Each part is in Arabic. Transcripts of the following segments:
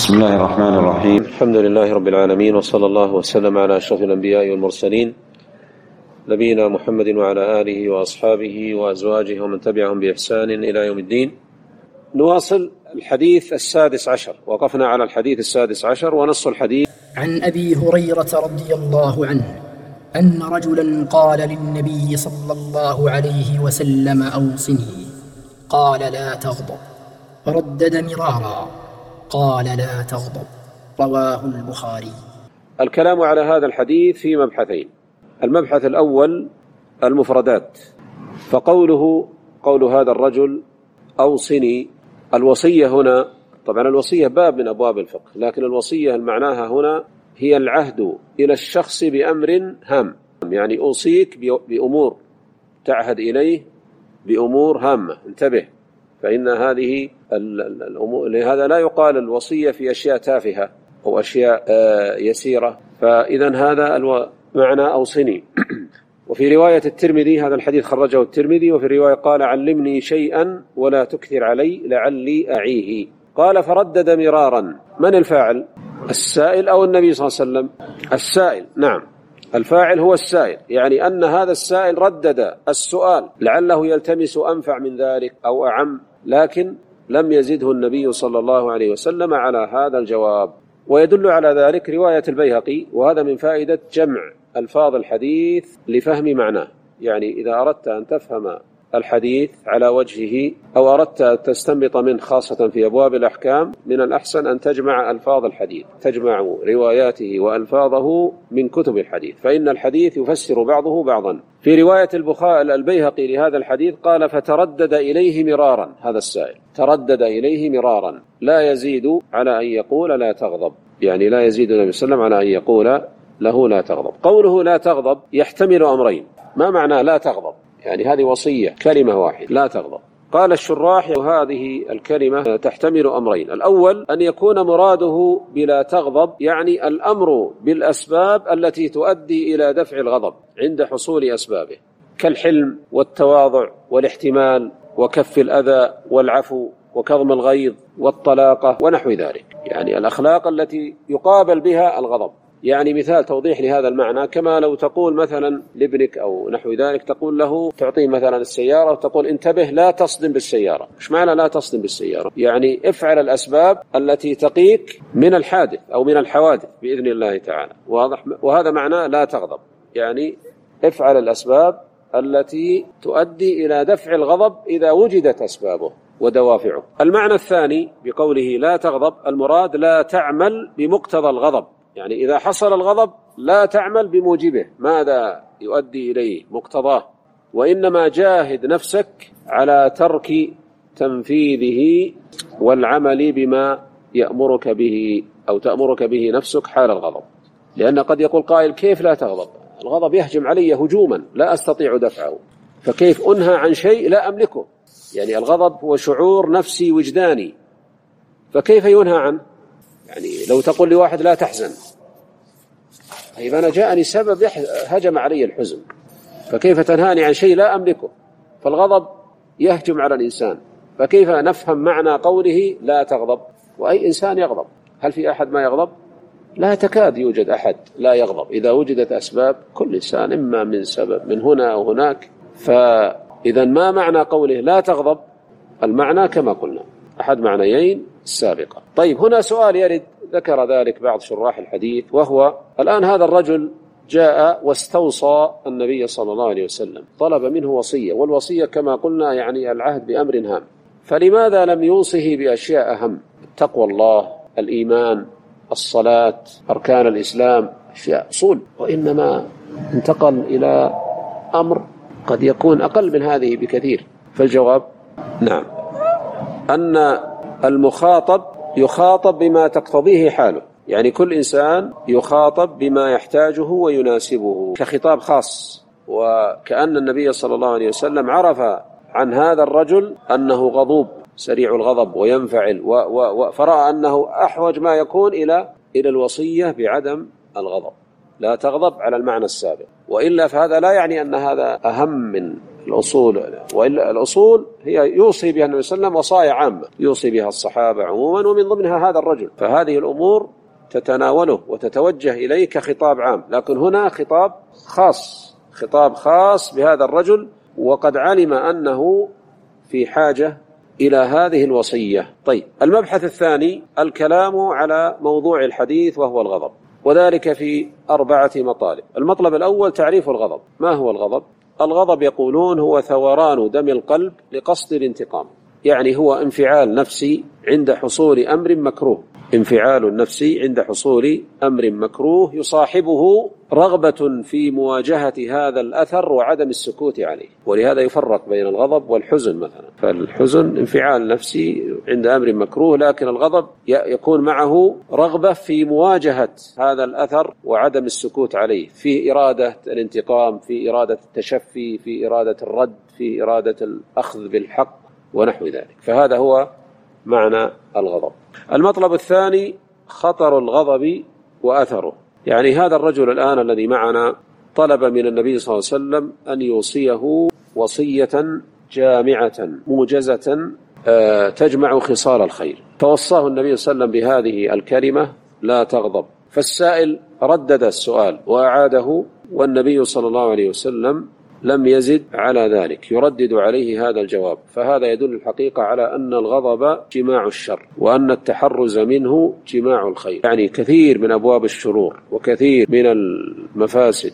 بسم الله الرحمن الرحيم. الحمد لله رب العالمين، وصلى الله وسلم على أشرف الأنبياء والمرسلين نبينا محمد وعلى آله وأصحابه وأزواجه ومن تبعهم بإحسان إلى يوم الدين. نواصل الحديث السادس عشر، وقفنا على الحديث السادس عشر ونص الحديث. عن أبي هريرة رضي الله عنه أن رجلا قال للنبي صلى الله عليه وسلم: أوصني. قال: لا تغضب. فردد مرارا قال: لا تغضب. رواه البخاري. الكلام على هذا الحديث في مبحثين. المبحث الأول المفردات، قول هذا الرجل أوصني. الوصية هنا طبعا الوصية باب من أبواب الفقه، لكن الوصية معناها هنا هي العهد إلى الشخص بأمر هام، يعني أوصيك بأمور تعهد إليه بأمور هامة، انتبه، فإن هذه الأمور، لهذا لا يقال الوصية في أشياء تافهة أو أشياء يسيرة. فإذا هذا معنى أوصني. وفي رواية الترمذي، هذا الحديث خرجه الترمذي، وفي الرواية قال: علمني شيئا ولا تكثر علي لعلي أعيه. قال: فردد مرارا. من الفاعل؟ السائل أو النبي صلى الله عليه وسلم؟ السائل، نعم، الفاعل هو السائل، يعني أن هذا السائل ردد السؤال لعله يلتمس أنفع من ذلك أو أعم، لكن لم يزده النبي صلى الله عليه وسلم على هذا الجواب. ويدل على ذلك رواية البيهقي، وهذا من فائدة جمع ألفاظ الحديث لفهم معناه. يعني إذا أردت أن تفهم الحديث على وجهه أو أردت أن تستنبط منه خاصة في أبواب الأحكام، من الأحسن أن تجمع ألفاظ الحديث، تجمع رواياته وألفاظه من كتب الحديث، فإن الحديث يفسر بعضه بعضا. في رواية البيهقي لهذا الحديث قال: فتردد إليه مرارا. هذا السائل تردد إليه مرارا، لا يزيد على أن يقول لا تغضب، يعني لا يزيد النبي صلى الله عليه وسلم على أن يقول له لا تغضب. قوله لا تغضب يحتمل أمرين. ما معنى لا تغضب؟ يعني هذه وصية، كلمة واحدة، لا تغضب. قال الشراح: هذه الكلمة تحتمل أمرين. الأول أن يكون مراده بلا تغضب يعني الأمر بالأسباب التي تؤدي إلى دفع الغضب عند حصول أسبابه، كالحلم والتواضع والاحتمال وكف الأذى والعفو وكظم الغيظ والطلاقة ونحو ذلك، يعني الأخلاق التي يقابل بها الغضب. يعني مثال توضيح لهذا المعنى، كما لو تقول مثلا لابنك أو نحو ذلك، تقول له، تعطيه مثلا السيارة وتقول: انتبه لا تصدم بالسيارة. مش معنى لا تصدم بالسيارة؟ يعني افعل الأسباب التي تقيك من الحادث أو من الحوادث بإذن الله تعالى، واضح؟ وهذا معنى لا تغضب، يعني افعل الأسباب التي تؤدي إلى دفع الغضب إذا وجدت أسبابه ودوافعه. المعنى الثاني بقوله لا تغضب، المراد لا تعمل بمقتضى الغضب، يعني إذا حصل الغضب لا تعمل بموجبه، ماذا يؤدي إليه مقتضاه، وإنما جاهد نفسك على ترك تنفيذه والعمل بما يأمرك به أو تأمرك به نفسك حال الغضب. لأن قد يقول قائل: كيف لا تغضب؟ الغضب يهجم علي هجوما لا أستطيع دفعه، فكيف أنهى عن شيء لا أملكه؟ يعني الغضب هو شعور نفسي وجداني، فكيف ينهى عنه؟ يعني لو تقول لواحد لا تحزن، طيب أنا جاءني سبب هجم علي الحزن، فكيف تنهاني عن شيء لا أملكه؟ فالغضب يهجم على الإنسان، فكيف نفهم معنى قوله لا تغضب؟ وأي إنسان يغضب؟ هل في أحد ما يغضب؟ لا تكاد يوجد أحد لا يغضب إذا وجدت أسباب، كل إنسان إما من سبب من هنا أو هناك. فإذا ما معنى قوله لا تغضب؟ المعنى كما قلنا أحد معنيين السابقة. طيب هنا سؤال يرد، ذكر ذلك بعض شراح الحديث، وهو: الآن هذا الرجل جاء واستوصى النبي صلى الله عليه وسلم، طلب منه وصية، والوصية كما قلنا يعني العهد بأمر هام، فلماذا لم يوصه بأشياء أهم؟ تقوى الله، الإيمان، الصلاة، أركان الإسلام، أشياء أصول، وإنما انتقل إلى أمر قد يكون أقل من هذه بكثير. فالجواب: نعم، أن المخاطب يخاطب بما تقتضيه حاله، يعني كل إنسان يخاطب بما يحتاجه ويناسبه كخطاب خاص. وكأن النبي صلى الله عليه وسلم عرف عن هذا الرجل أنه غضوب سريع الغضب وينفعل، فرأى أنه أحوج ما يكون إلى الوصية بعدم الغضب، لا تغضب على المعنى السابق، وإلا فهذا لا يعني أن هذا أهم من الأصول، وإلا الأصول هي يوصي بها النبي صلى الله عليه وسلم وصايا عامة يوصي بها الصحابة عموما، ومن ضمنها هذا الرجل، فهذه الأمور تتناوله وتتوجه إليه كخطاب عام، لكن هنا خطاب خاص بهذا الرجل، وقد علم أنه في حاجة إلى هذه الوصية. طيب، المبحث الثاني الكلام على موضوع الحديث وهو الغضب، وذلك في 4 مطالب. المطلب الأول تعريف الغضب. ما هو الغضب؟ الغضب يقولون هو ثوران دم القلب لقصد الانتقام، يعني هو انفعال نفسي عند حصول أمر مكروه، انفعال نفسي عند حصول أمر مكروه يصاحبه رغبة في مواجهة هذا الأثر وعدم السكوت عليه. ولهذا يفرق بين الغضب والحزن مثلا، فالحزن انفعال نفسي عند أمر مكروه، لكن الغضب يكون معه رغبة في مواجهة هذا الأثر وعدم السكوت عليه، في إرادة الانتقام، في إرادة التشفي، في إرادة الرد، في إرادة الأخذ بالحق ونحو ذلك. فهذا هو معنى الغضب. المطلب الثاني خطر الغضب وأثره، يعني هذا الرجل الآن الذي معنا طلب من النبي صلى الله عليه وسلم أن يوصيه وصية جامعة موجزة تجمع خصال الخير، فوصاه النبي صلى الله عليه وسلم بهذه الكلمة: لا تغضب. فالسائل ردد السؤال وأعاده، والنبي صلى الله عليه وسلم لم يزد على ذلك، يردد عليه هذا الجواب. فهذا يدل الحقيقة على أن الغضب جماع الشر، وأن التحرز منه جماع الخير، يعني كثير من أبواب الشرور وكثير من المفاسد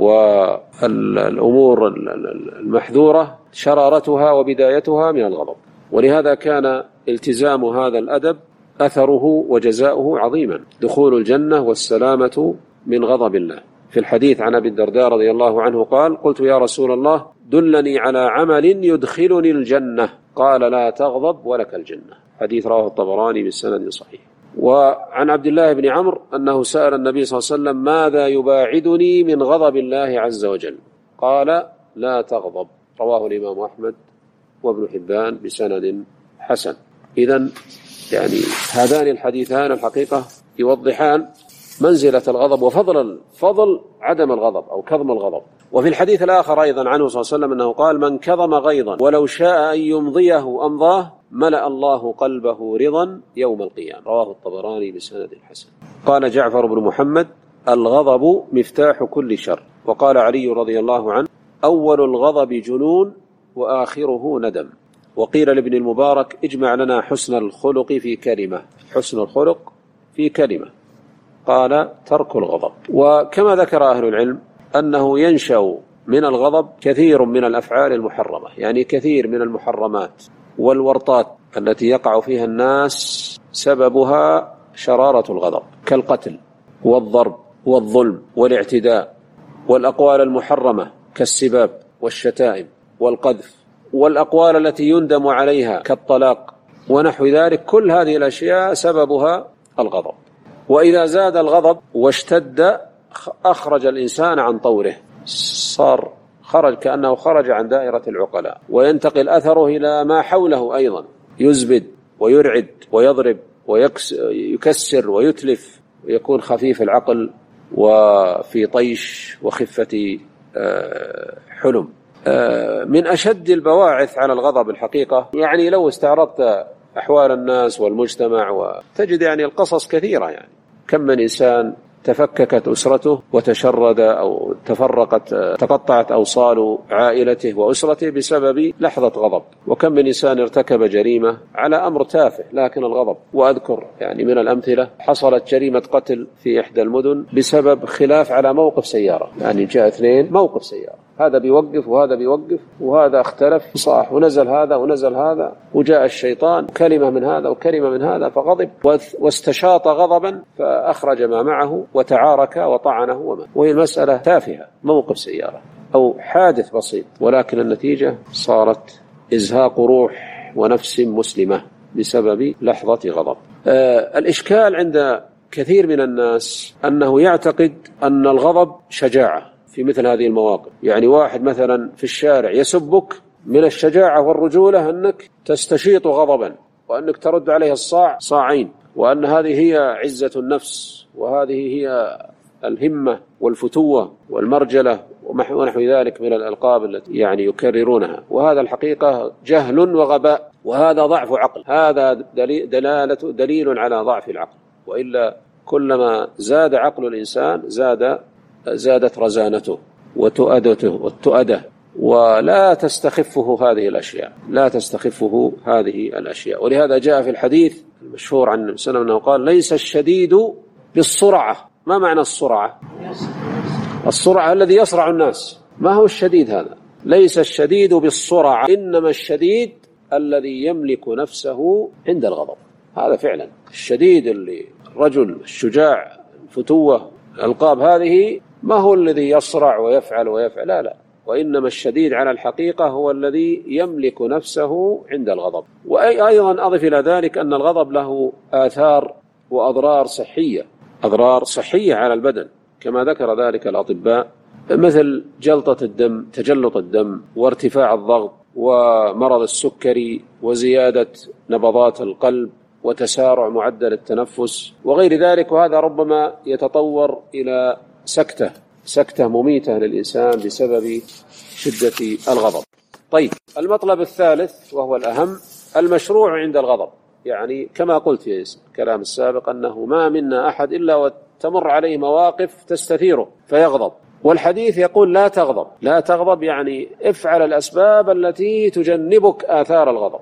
والأمور المحذورة شرارتها وبدايتها من الغضب. ولهذا كان التزام هذا الأدب أثره وجزاؤه عظيما، دخول الجنة والسلامة من غضب الله. في الحديث عن أبي الدرداء رضي الله عنه قال: قلت يا رسول الله دلني على عمل يدخلني الجنة، قال: لا تغضب ولك الجنة. حديث رواه الطبراني بسند صحيح. وعن عبد الله بن عمرو أنه سأل النبي صلى الله عليه وسلم: ماذا يباعدني من غضب الله عز وجل؟ قال: لا تغضب. رواه الإمام أحمد وابن حبان بسند حسن. إذن يعني هذان الحديثان الحقيقة يوضحان منزلة الغضب وفضل عدم الغضب أو كظم الغضب. وفي الحديث الآخر أيضا عنه صلى الله عليه وسلم أنه قال: من كظم غيظا ولو شاء أن يمضيه أمضاه ملأ الله قلبه رضا يوم القيامة. رواه الطبراني بسند حسن. قال جعفر بن محمد: الغضب مفتاح كل شر. وقال علي رضي الله عنه: أول الغضب جنون وآخره ندم. وقيل لابن المبارك: اجمع لنا حسن الخلق في كلمة. حسن الخلق في كلمة. قال: ترك الغضب. وكما ذكر أهل العلم أنه ينشأ من الغضب كثير من الأفعال المحرمة، يعني كثير من المحرمات والورطات التي يقع فيها الناس سببها شرارة الغضب، كالقتل والضرب والظلم والاعتداء، والأقوال المحرمة كالسباب والشتائم والقذف، والأقوال التي يندم عليها كالطلاق ونحو ذلك. كل هذه الأشياء سببها الغضب. وإذا زاد الغضب واشتد أخرج الإنسان عن طوره، كأنه خرج عن دائرة العقلاء، وينتقل أثره إلى ما حوله أيضا، يزبد ويرعد ويضرب ويكسر ويتلف، ويكون خفيف العقل وفي طيش وخفة حلم. من أشد البواعث على الغضب الحقيقة، يعني لو استعرضت أحوال الناس والمجتمع وتجد يعني القصص كثيرة، يعني كم من إنسان تفككت أسرته وتشرد أو تقطعت أوصال عائلته وأسرته بسبب لحظة غضب، وكم من إنسان ارتكب جريمة على أمر تافه لكن الغضب. وأذكر يعني من الأمثلة حصلت جريمة قتل في إحدى المدن بسبب خلاف على موقف سيارة، يعني جاء اثنين موقف سيارة، هذا بيوقف وهذا بيوقف وهذا اختلف صاح ونزل هذا ونزل هذا، وجاء الشيطان كلمة من هذا وكلمة من هذا فغضب واستشاط غضبا فأخرج ما معه وتعارك وطعنه ومات. وهي المسألة تافهة، موقف سيارة أو حادث بسيط، ولكن النتيجة صارت إزهاق روح ونفس مسلمة بسبب لحظة غضب. الإشكال عند كثير من الناس أنه يعتقد أن الغضب شجاعة في مثل هذه المواقف. يعني واحد مثلا في الشارع يسبك، من الشجاعة والرجولة أنك تستشيط غضبا، وأنك ترد عليه الصاع صاعين، وأن هذه هي عزة النفس، وهذه هي الهمة والفتوة والمرجلة ونحو ذلك من الألقاب التي يعني يكررونها، وهذا الحقيقة جهل وغباء، وهذا ضعف عقل، هذا دليل على ضعف العقل، وإلا كلما زاد عقل الإنسان زادت رزانته والتؤدة، ولا تستخفه هذه الأشياء، لا تستخفه هذه الأشياء. ولهذا جاء في الحديث المشهور عن النبي صلى الله عليه وسلم أنه قال: ليس الشديد بالسرعة. ما معنى السرعة؟ السرعة الذي يسرع الناس. ما هو الشديد هذا؟ ليس الشديد بالسرعة، إنما الشديد الذي يملك نفسه عند الغضب. هذا فعلا الشديد، اللي الرجل الشجاع الفتوة الألقاب هذه، ما هو الذي يصرع ويفعل لا، وإنما الشديد على الحقيقة هو الذي يملك نفسه عند الغضب. وأيضا أضف إلى ذلك أن الغضب له آثار وأضرار صحية على البدن، كما ذكر ذلك الأطباء، مثل تجلط الدم، وارتفاع الضغط، ومرض السكري، وزيادة نبضات القلب، وتسارع معدل التنفس، وغير ذلك. وهذا ربما يتطور إلى سكتة مميتة للإنسان بسبب شدة الغضب. طيب، المطلب الثالث وهو الأهم: المشروع عند الغضب. يعني كما قلت في الكلام السابق أنه ما منا أحد إلا وتمر عليه مواقف تستثيره فيغضب، والحديث يقول: لا تغضب، يعني افعل الأسباب التي تجنبك آثار الغضب.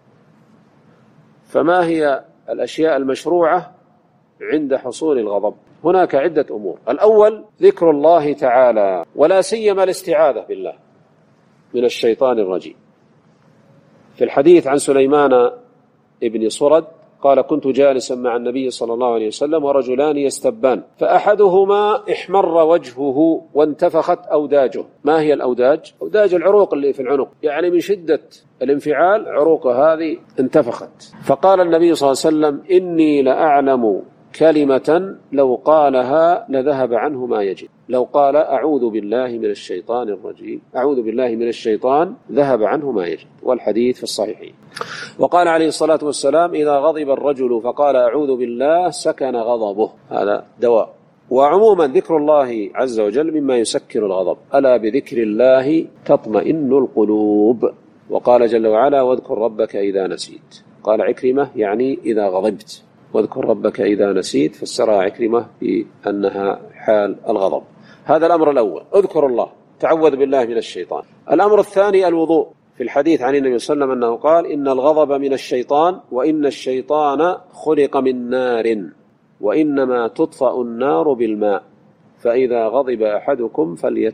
فما هي الأشياء المشروعة عند حصول الغضب؟ هناك عدة أمور. الأول ذكر الله تعالى، ولا سيما الاستعاذة بالله من الشيطان الرجيم. في الحديث عن سليمان ابن صرد قال: كنت جالسا مع النبي صلى الله عليه وسلم ورجلان يستبان، فأحدهما احمر وجهه وانتفخت أوداجه. ما هي الأوداج؟ أوداج العروق اللي في العنق، يعني من شدة الانفعال عروقه هذه انتفخت. فقال النبي صلى الله عليه وسلم: إني لأعلم كلمة لو قالها لذهب عنه ما يجد. لو قال: أعوذ بالله من الشيطان الرجيم، أعوذ بالله من الشيطان، ذهب عنه ما يجد. والحديث في الصحيحين. وقال عليه الصلاة والسلام: إذا غضب الرجل فقال أعوذ بالله سكن غضبه. هذا دواء. وعموما ذكر الله عز وجل مما يسكر الغضب. ألا بذكر الله تطمئن القلوب. وقال جل وعلا: واذكر ربك إذا نسيت. قال عكرمة: يعني إذا غضبت. واذكر ربك إذا نسيت، فسرها عكرمة بأنها حال الغضب. هذا الأمر الأول، اذكر الله، تعوذ بالله من الشيطان. الأمر الثاني الوضوء. في الحديث عن النبي صلى الله عليه وسلم أنه قال: إن الغضب من الشيطان، وإن الشيطان خلق من نار، وإنما تطفأ النار بالماء، فإذا غضب أحدكم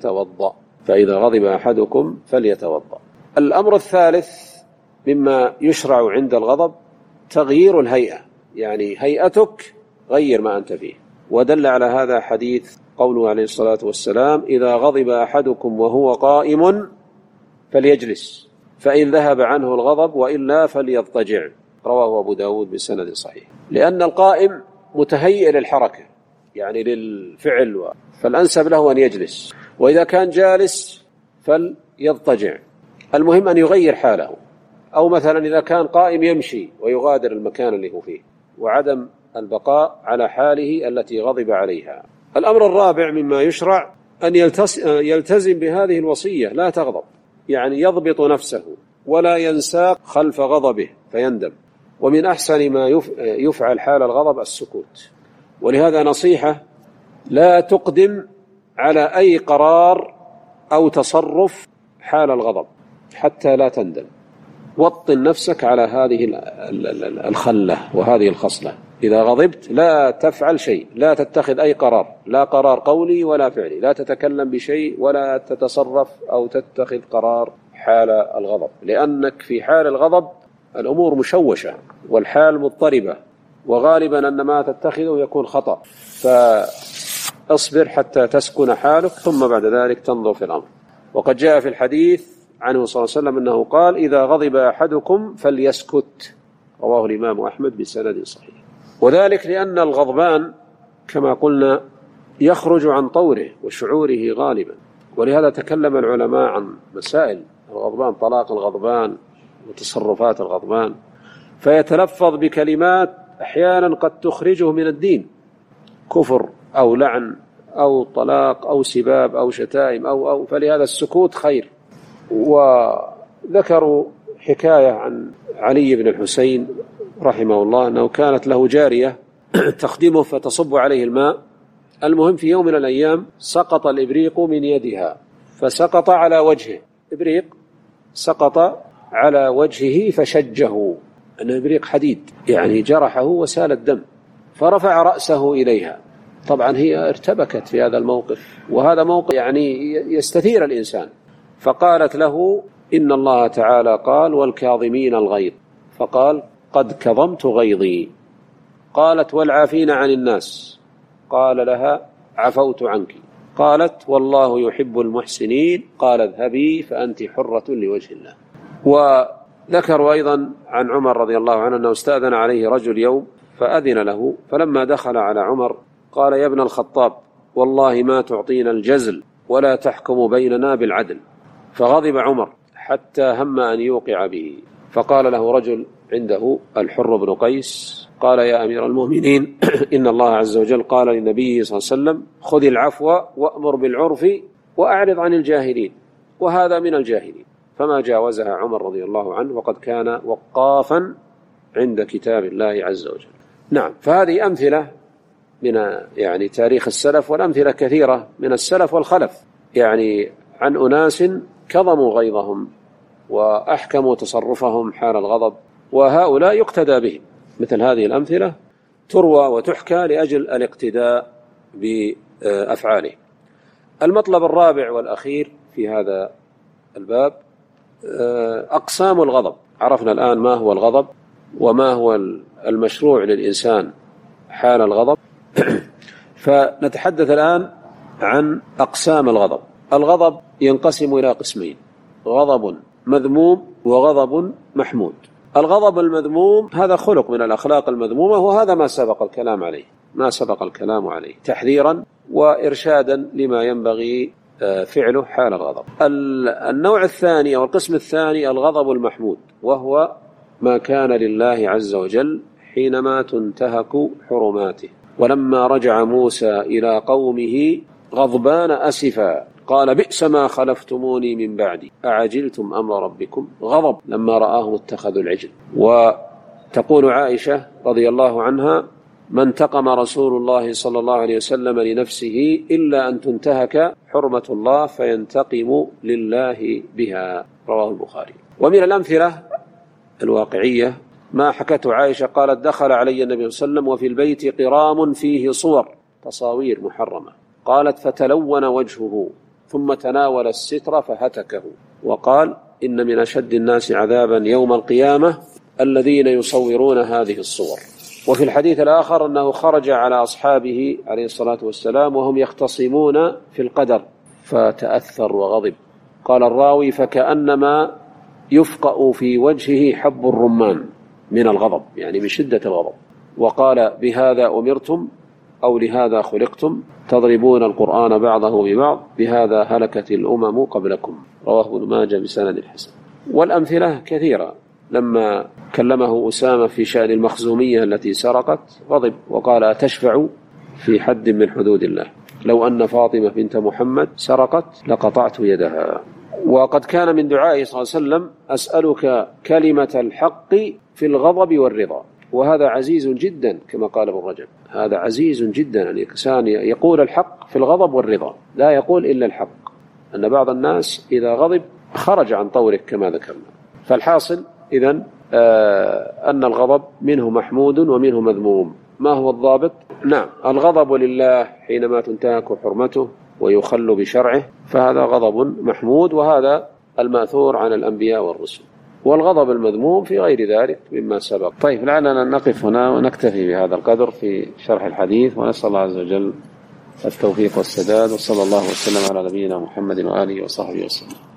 فليتوضأ. الأمر الثالث مما يشرع عند الغضب تغيير الهيئة، يعني هيئتك غير ما أنت فيه. ودل على هذا حديث قوله عليه الصلاة والسلام: إذا غضب أحدكم وهو قائم فليجلس، فإن ذهب عنه الغضب وإلا فليضطجع. رواه أبو داود بسند صحيح. لأن القائم متهيئ للحركة، يعني للفعل، فالأنسب له أن يجلس، وإذا كان جالس فليضطجع. المهم أن يغير حاله، أو مثلا إذا كان قائم يمشي ويغادر المكان اللي هو فيه، وعدم البقاء على حاله التي غضب عليها. الأمر الرابع مما يشرع أن يلتزم بهذه الوصية: لا تغضب، يعني يضبط نفسه ولا ينساق خلف غضبه فيندم. ومن أحسن ما يفعل حال الغضب السكوت. ولهذا نصيحة: لا تقدم على أي قرار أو تصرف حال الغضب حتى لا تندم. وطن نفسك على هذه الخلة وهذه الخصلة. إذا غضبت لا تفعل شيء، لا تتخذ أي قرار، لا قرار قولي ولا فعلي، لا تتكلم بشيء ولا تتصرف أو تتخذ قرار حال الغضب، لأنك في حال الغضب الأمور مشوشة والحال مضطربة، وغالبا أن ما تتخذه يكون خطأ. فاصبر حتى تسكن حالك، ثم بعد ذلك تنظر في الأمر. وقد جاء في الحديث عنه صلى الله عليه وسلم أنه قال: إذا غضب أحدكم فليسكت. رواه الإمام أحمد بسند صحيح. وذلك لأن الغضبان كما قلنا يخرج عن طوره وشعوره غالبا، ولهذا تكلم العلماء عن مسائل الغضبان، طلاق الغضبان وتصرفات الغضبان، فيتلفظ بكلمات أحيانا قد تخرجه من الدين، كفر أو لعن أو طلاق أو سباب أو شتائم أو فلهذا السكوت خير. وذكروا حكاية عن علي بن الحسين رحمه الله أنه كانت له جارية تخدمه فتصب عليه الماء. المهم في يوم من الأيام سقط الإبريق من يدها فسقط على وجهه، إبريق سقط على وجهه فشجه، أن الإبريق حديد يعني جرحه وسال الدم، فرفع رأسه إليها. طبعا هي ارتبكت في هذا الموقف، وهذا موقف يعني يستثير الإنسان، فقالت له إن الله تعالى قال والكاظمين الغيظ، فقال قد كظمت غيظي. قالت والعافين عن الناس، قال لها عفوت عنك. قالت والله يحب المحسنين، قال اذهبي فأنت حرة لوجه الله. وذكروا أيضا عن عمر رضي الله عنه أنه استأذن عليه رجل يوم فأذن له، فلما دخل على عمر قال يا ابن الخطاب والله ما تعطينا الجزل ولا تحكم بيننا بالعدل. فغضب عمر حتى هم أن يوقع به، فقال له رجل عنده الحر بن قيس قال يا أمير المؤمنين إن الله عز وجل قال للنبي صلى الله عليه وسلم خذ العفو وأمر بالعرف وأعرض عن الجاهلين، وهذا من الجاهلين. فما جاوزها عمر رضي الله عنه، وقد كان وقافا عند كتاب الله عز وجل. نعم، فهذه أمثلة من يعني تاريخ السلف، والأمثلة كثيرة من السلف والخلف، يعني عن أناس كظموا غيظهم وأحكموا تصرفهم حال الغضب، وهؤلاء يقتدى بهم. مثل هذه الأمثلة تروى وتحكى لأجل الاقتداء بأفعاله. المطلب الرابع والأخير في هذا الباب أقسام الغضب. عرفنا الآن ما هو الغضب وما هو المشروع للإنسان حال الغضب. فنتحدث الآن عن أقسام الغضب. الغضب ينقسم إلى قسمين: غضب مذموم وغضب محمود. الغضب المذموم هذا خلق من الأخلاق المذمومة، وهذا ما سبق الكلام عليه تحذيرا وإرشادا لما ينبغي فعله حال الغضب. النوع الثاني أو القسم الثاني الغضب المحمود، وهو ما كان لله عز وجل حينما تنتهك حرماته. ولما رجع موسى إلى قومه غضبان أسفا قال بئس ما خلفتموني من بعدي أعجلتم أمر ربكم، غضب لما رآهم اتخذوا العجل. وتقول عائشة رضي الله عنها ما انتقم رسول الله صلى الله عليه وسلم لنفسه إلا أن تنتهك حرمة الله فينتقم لله بها، رواه البخاري. ومن الأمثلة الواقعية ما حكته عائشة قالت دخل علي النبي صلى الله عليه وسلم وفي البيت قرام فيه صور تصاوير محرمة، قالت فتلون وجهه ثم تناول الستر فهتكه وقال إن من أشد الناس عذابا يوم القيامة الذين يصورون هذه الصور. وفي الحديث الآخر أنه خرج على أصحابه عليه الصلاة والسلام وهم يختصمون في القدر فتأثر وغضب. قال الراوي فكأنما يفقأ في وجهه حب الرمان من الغضب، يعني من شدة الغضب. وقال بهذا أمرتم أو لهذا خلقتم تضربون القرآن بعضه ببعض بهذا هلكت الأمم قبلكم، رواه ابن ماجه بسند حسن. والأمثلة كثيرة. لما كلمه أسامة في شأن المخزومية التي سرقت غضب وقال أتشفع في حد من حدود الله، لو أن فاطمة بنت محمد سرقت لقطعت يدها. وقد كان من دعائه صلى الله عليه وسلم أسألك كلمة الحق في الغضب والرضا، وهذا عزيز جدا كما قال ابن رجب، هذا عزيز جدا أن الإنسان يقول الحق في الغضب والرضا، لا يقول إلا الحق، أن بعض الناس إذا غضب خرج عن طوره كما ذكرنا. فالحاصل إذن أن الغضب منه محمود ومنه مذموم. ما هو الضابط؟ نعم، الغضب لله حينما تنتهك حرمته ويخل بشرعه فهذا غضب محمود، وهذا المأثور عن الأنبياء والرسل. والغضب المذموم في غير ذلك مما سبق. طيب، لعلنا نقف هنا ونكتفي بهذا القدر في شرح الحديث، ونسأل الله عز وجل التوفيق والسداد، وصلى الله وسلم على نبينا محمد وآله وصحبه وسلم.